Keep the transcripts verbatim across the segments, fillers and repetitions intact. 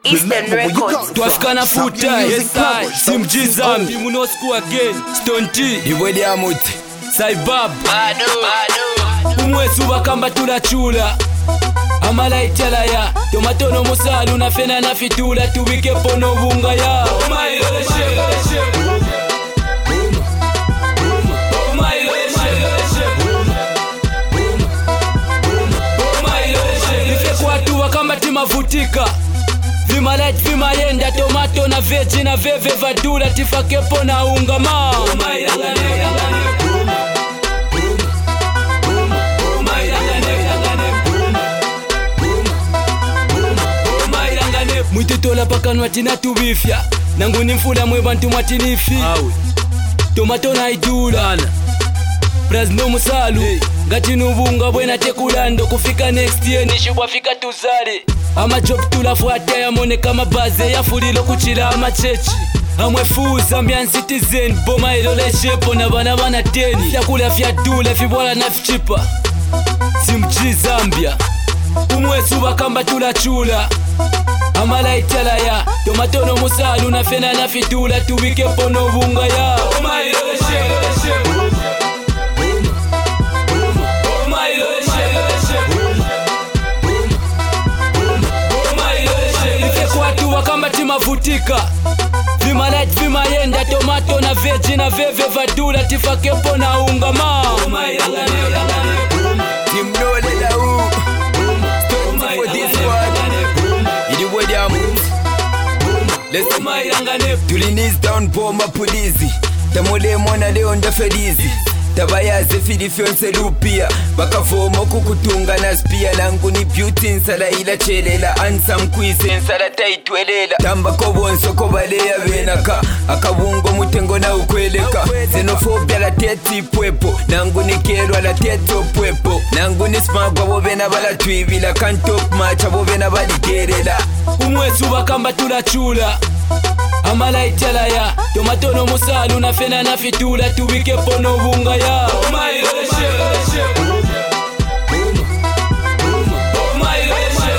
Eastern Records. Tuafikana full time. Yes, I. Sim G Zambi. Muno school again. Stone T. Iwedi Amuti. Saibab. Badu. Badu. Umwesu bakamba tulachula. Amala itala ya. Tomatono musalu na fena na fitula. Tuwike pono bunga ya. Oh my God. Mavutika Vima light, vima yenda Tomato na veggie na veve vadula Tifakepo na unga ma Oh my yangane yangane Boom Boom Boom Oh my yangane yangane Boom Boom Boom Oh my yangane Mwititola paka nwatina tuwifya Nangu nimfula mwe bantu mwatinifi Awe Tomato na idula Braz no musalu hey. Ngati nubunga bwena tekulando Kufika next year nishibwa fika tuzari Ama job tulafuata ya mone kama baze ya fulilo kuchila ama chechi Amwe fuu Zambian citizen Boma ilole shepo na bana bana teni Fyakula fyadule fibwala na fchipa Sim G Zambia Umwe suba kamba tulachula Amala itala ya Tomatono musalu na fena na fitula Tuwike pono bunga ya Oma ilole shepo Mavutika Vima light, vima yenda Tomato na veggie na veve vadula Tifakepo na unga ma Oh my yangane yangane Team Nole da u Stone for this one Idi wadi amut Let's my yangane Tulinis down poma pulizi Tamole mwana leo ndafedizi Tabayaze fidi fionse lupia Bakavoma kukutunga na spia Nangu ni beauty nsala ila chelela Ansa mkwise nsala taitwelela Tamba kobonso kobalea venaka Akabungo mutengo na ukweleka Xenofobia la teti pwepo Nangu ni kerwa la teto pwepo Nangu ni smagwa bovena bala tuivila Kantop macha bovena bali gerela Umwesu bakamba tulachula Amala itala ya Tomatono musalu na fena na fitula Tuwike pono bunga ya Oh my God. Oh my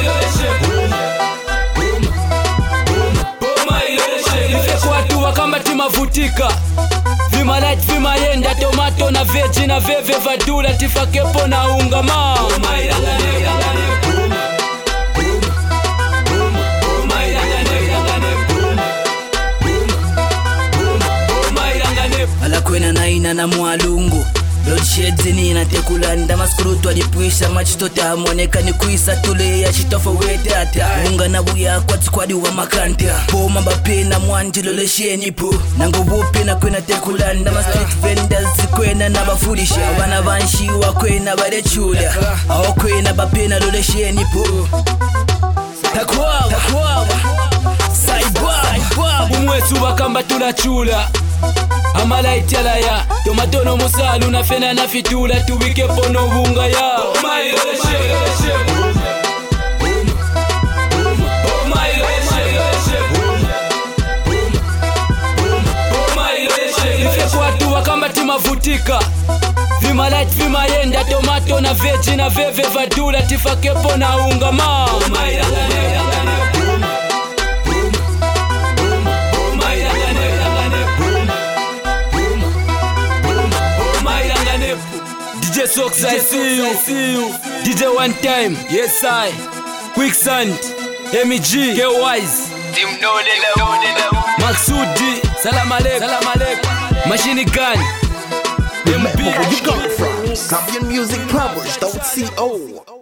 God. Ife kwa tuwa kamba timavutika Vima light, vima yenda Tomato na veggie na veve vadula Tifakepo na unga ma Oh my God. Alakwena na ina na mwalungu Load zini na tekulanda Maskurutu alipuisha machitota Mwoneka ni kuisa tule ya chitofa wete ata Unga na buya kwa tskwadi wa makanta Poma bape na mwanjilo le shenipo Nango wupe na kwena tekulanda Ma street vendors kwena na bafurisha Wana vanshi wa kwena bade chula Awa kwena bape na lole shenipo Takwawa Takwawa Saibwa Umwesu bakamba tulachula Amala itala ya Tomatono musalu na fena na fitula Tuwike pono bunga ya Oh my God. Oh my God. Ife kwa tuwa kamba timavutika Vima light, vima yenda Tomato na veggie na veve vadula Tifakepo na unga ma Oh my God. D J Sox, I see you. see you. D J One Time, yes I. Quicksand, M G, K-Wise, Team Nole da u Maksudi, Salam Alek, Salam Alek, Machine Gun, M B. Where you come from? Zambian Music Powers, don't C O